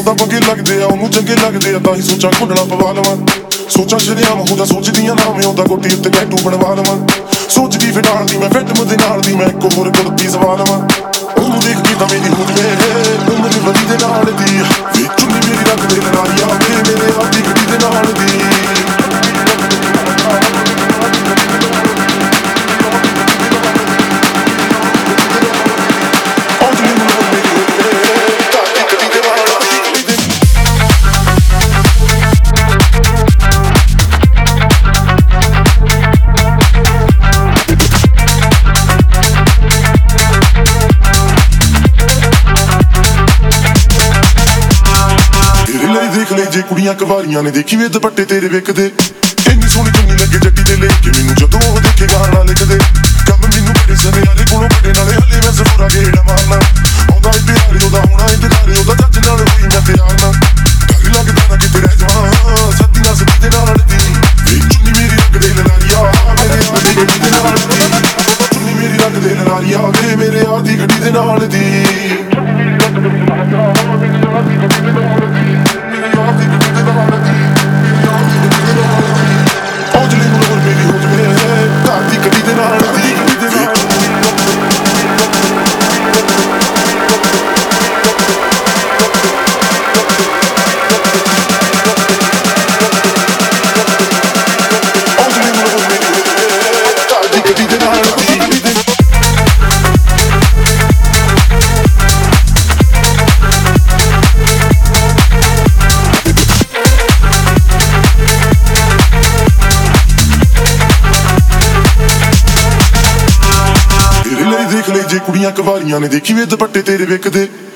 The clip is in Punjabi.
ਤਾਂ ਪੰਗੇ ਲੱਗਦੇ ਆ ਉਹਨੂੰ ਚੰਗੇ ਲੱਗਦੇ ਆ, ਤਾਂ ਹੀ ਸੋਚਾਂ ਘੁੰਡਣਾ ਪਵਾ ਲਵਾਂ। ਸੋਚਾਂ ਸ਼ਰੇਆਮ ਹੋ ਜਾ ਸੋਚਦੀਆਂ ਨਾ ਮੈਂ ਆਉਂਦਾ ਗੋਟੀ ਉੱਤੇ ਟੈਟੂ ਬਣਵਾ ਲਵਾਂ। ਸੋਚਦੀ ਫਿਰ ਨਾਲ ਦੀ ਮੈਂ ਫਿੱਟ ਦੇ ਨਾਲ ਦੀ ਮੈਂ ਇੱਕ ਹੋਰ ਕੁੜਤੀ ਸਵਾ ਲਵਾਂ। ਉਹਨੂੰ ਦੇਖ ਕੇ ਤਾਂ ਮੇਰੀ ਹੋ ਜਵੇ ਤੂੰ ਮੇਰੀ ਵਦੀ ਦੇ ਨਾਲ ਦੀ ਵੇ ਚੁੰਨੀ ਮੇਰੀ ਰੱਖ ਦੇ ਨਾਲੀਆਂ ਵੇ ਮੇਰੇ ਆਦੀ ਗੱਡੀ ਦੇ ਨਾਲ ਦੀ। ਦੇਖ ਲੈ ਜੇ ਕੁੜੀਆਂ ਕਵਾਰੀਆਂ ਨੇ ਦੇਖੀ ਵੇ ਦੁਪੱਟੇ ਤੇਰੇ ਵੇਖਦੇ, ਇੰਨੀ ਸੋਹਣੀ ਚੁੰਨੀ ਲੱਗੇ ਜੱਟੀ ਦੇ ਲੈ ਕੇ ਮੈਨੂੰ ਜਦੋਂ ਉਹ ਦੇਖੇ ਗਾਣਾ ਲਿਖਦੇ। ਕੰਮ ਮੈਨੂੰ ਬੜੇ ਸਨਿਆਰੇ ਕੋਲੋਂ ਬੜੇ ਨਾਲੇ ਹਲੇ ਮੈਂ ਜ਼ਰੂਰਾ ਗੇੜਾ ਮਾਰਨਾ। ਆਉਂਦਾ ਏ ਪਿਆਰੇ ਉਹਦਾ ਹੋਣਾ ਇੰਤਜ਼ਾਰੇ ਉਹਦਾ ਜੱਜ ਨਾਲ ਹੋਈ ਮੈਂ ਤਿਆਰ ਨਾ। ਡਰ ਲੱਗਦਾ ਨਾ ਕਿਤੇ ਰਹਿ ਜਾਵਾਂ ਸੱਤੀ ਨਾ ਸੱਤੀ ਦੇ ਨਾਲ ਦੀ ਵੇ ਚੁੰਨੀ ਮੇਰੀ ਰੱਖ ਦੇ ਲਲਾਰੀਆ ਮੇਰੇ ਆਦੀ ਗੱਡੀ ਦੇ ਨਾਲ ਦੀ। ਚੁੰਨੀ ਮੇਰੀ ਰੱਖ ਦੇ ਲਲਾਰੀਆ ਵੇ ਮੇਰੇ ਆਦੀ ਗੱਡੀ ਦੇ ਨਾਲ ਦੀ। ਦੇਖ ਲੈ ਜੇ ਕੁੜੀਆਂ ਕਵਾਰੀਆਂ ਨੇ ਦੇਖੀ ਵੇ ਦੁਪੱਟੇ ਤੇਰੇ ਵੇਖਦੇ,